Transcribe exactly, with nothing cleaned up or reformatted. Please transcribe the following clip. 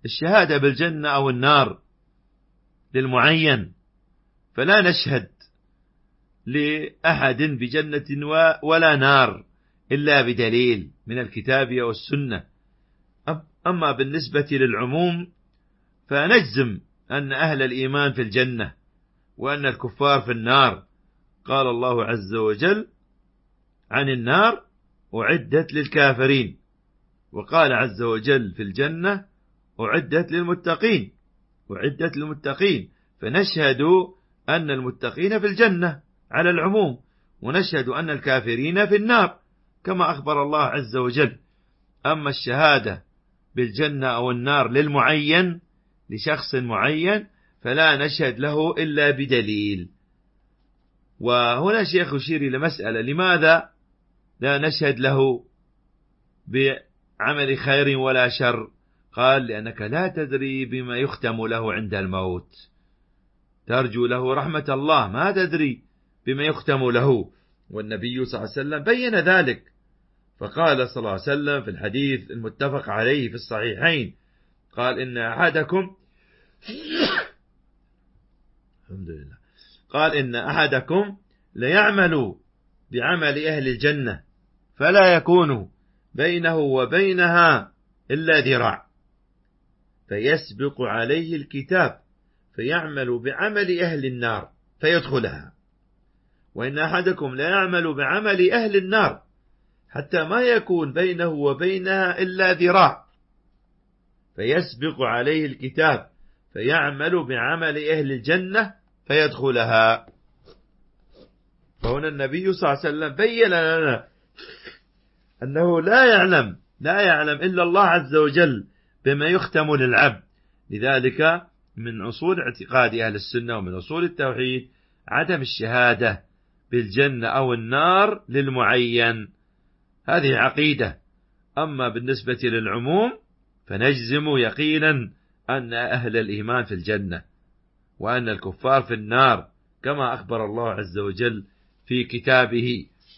الشهادة بالجنة أو النار للمعين، فلا نشهد لأحد بجنة ولا نار إلا بدليل من الكتاب والسنة. أما بالنسبة للعموم فنجزم أن أهل الإيمان في الجنة وأن الكفار في النار. قال الله عز وجل عن النار: أعدت للكافرين، وقال عز وجل في الجنة: أعدت للمتقين. أعدت للمتقين، فنشهد أن المتقين في الجنة على العموم، ونشهد أن الكافرين في النار كما أخبر الله عز وجل. أما الشهادة بالجنة أو النار للمعين، لشخص معين، فلا نشهد له إلا بدليل. وهنا شيخ يشير إلى مسألة: لماذا لا نشهد له بعمل خير ولا شر؟ قال: لأنك لا تدري بما يختم له عند الموت، ترجو له رحمة الله، ما تدري بما يختم له. والنبي صلى الله عليه وسلم بين ذلك، فقال صلى الله عليه وسلم في الحديث المتفق عليه في الصحيحين: قال: إن أحدكم الحمد لله قال إن أحدكم ليعمل بعمل أهل الجنة فلا يكون بينه وبينها إلا ذراع، فيسبق عليه الكتاب فيعمل بعمل أهل النار فيدخلها، وإن أحدكم لا يعمل بعمل أهل النار حتى ما يكون بينه وبينها إلا ذراع، فيسبق عليه الكتاب فيعمل بعمل أهل الجنة فيدخلها. فهنا النبي صلى الله عليه وسلم بين لنا أنه لا يعلم لا يعلم إلا الله عز وجل بما يختم للعبد. لذلك من أصول اعتقاد أهل السنة ومن أصول التوحيد عدم الشهادة بالجنة أو النار للمعين، هذه عقيدة. أما بالنسبة للعموم فنجزم يقينا أن أهل الإيمان في الجنة وأن الكفار في النار كما أخبر الله عز وجل في كتابه.